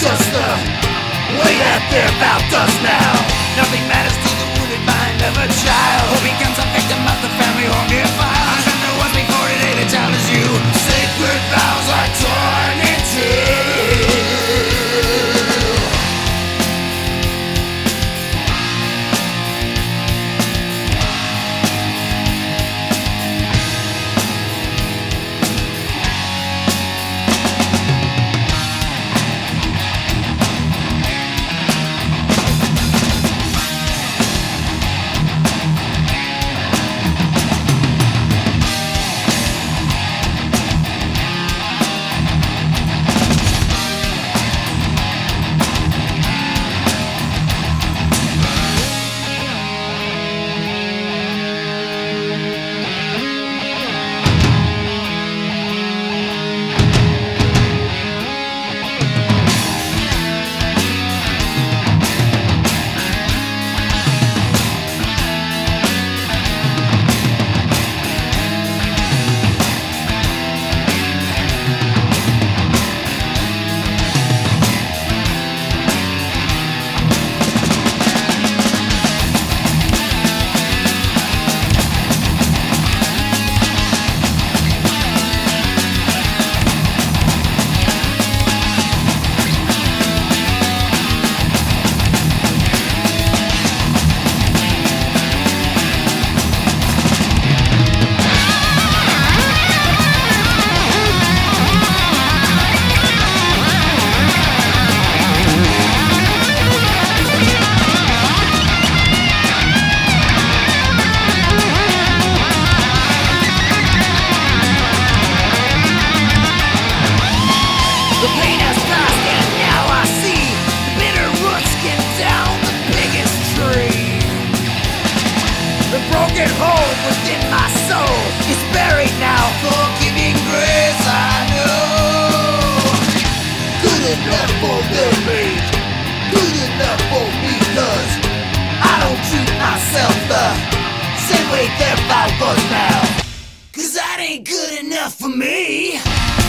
just the way that they're about us now. Nothing matters to the wounded mind of a child who becomes a victim of the family home file. I've done there was before today that challenges you. Sacred vows are torn in two. The pain has passed and now I see the bitter roots get down the biggest tree. The broken hole within my soul is buried now. Forgiving grace, I know. Good enough for their rage, good enough for me, 'cause I don't treat myself the same way their vow was now. 'Cause that ain't good enough for me.